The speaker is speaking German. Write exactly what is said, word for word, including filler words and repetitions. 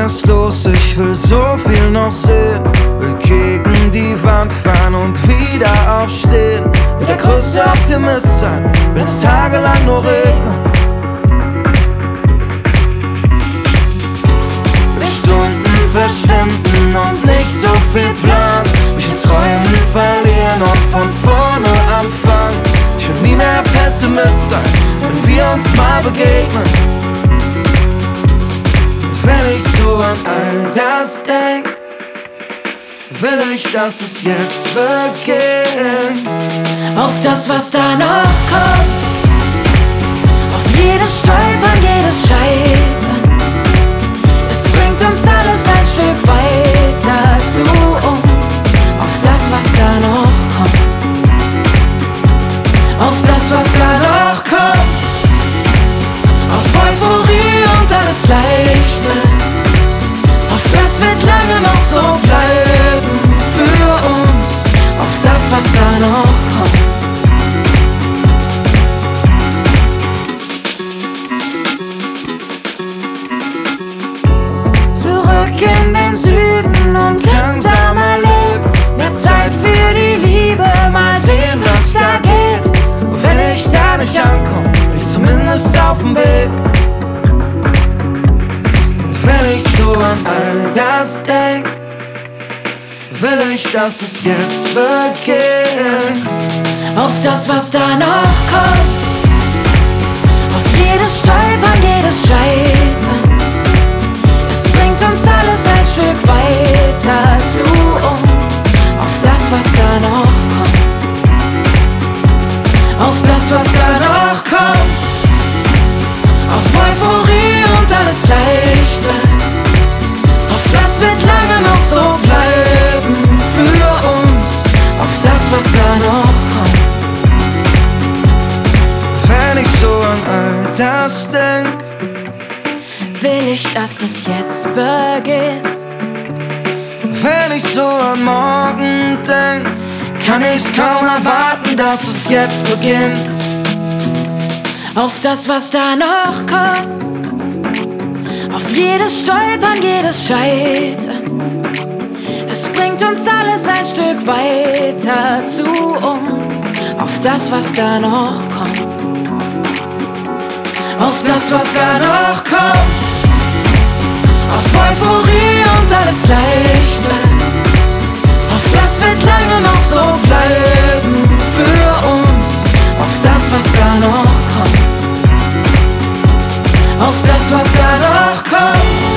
ist los, ich will so viel noch sehen. Will gegen die Wand fahren und wieder aufstehen. Will der größte Optimist sein, will es tagelang nur regnen. Will Stunden verschwinden und nicht so viel planen. Mich in Träumen verlieren und von vorne anfangen. Ich will nie mehr Pessimist sein, wenn wir uns mal begegnen. Wenn ich so an all das denk, will ich, dass es jetzt beginnt. Auf das, was da noch kommt, auf jedes Stolpern, jedes Scheitern. Es bringt uns alles ein Stück weiter zu uns. Auf das, was da noch kommt, auf das, was da noch kommt, auf Euphorie und alles Leichte. Auf das wird lange noch so bleiben für uns. Auf das, was da noch kommt. Zurück in den Süden und langsam erleben. Mehr Zeit für die Liebe, mal sehen, was da geht. Und wenn ich da nicht ankomme, bin ich zumindest auf dem Weg. Wenn ich so an all das denk, will ich, dass es jetzt beginnt. Auf das, was da noch kommt, auf jedes Stolpern, jedes Scheitern. Es bringt uns alles ein Stück weiter zu uns. Auf das, was da noch kommt, auf das, was da noch kommt, auf Euphorie und alles Leichte. Auf das wird lange noch so bleiben für uns. Auf das, was da noch kommt. Wenn ich so an all das denk, will ich, dass es jetzt beginnt. wenn ich so an morgen denk, kann ich's kaum erwarten, dass es jetzt beginnt. Auf das, was da noch kommt, auf jedes Stolpern, jedes Scheitern. Es bringt uns alles ein Stück weiter zu uns. Auf das, was da noch kommt, Auf das, was da noch kommt, auf Euphorie und alles Leichte. Auf das wird lange noch so bleiben für uns. Auf das, was da noch kommt, auf das, was da noch kommt.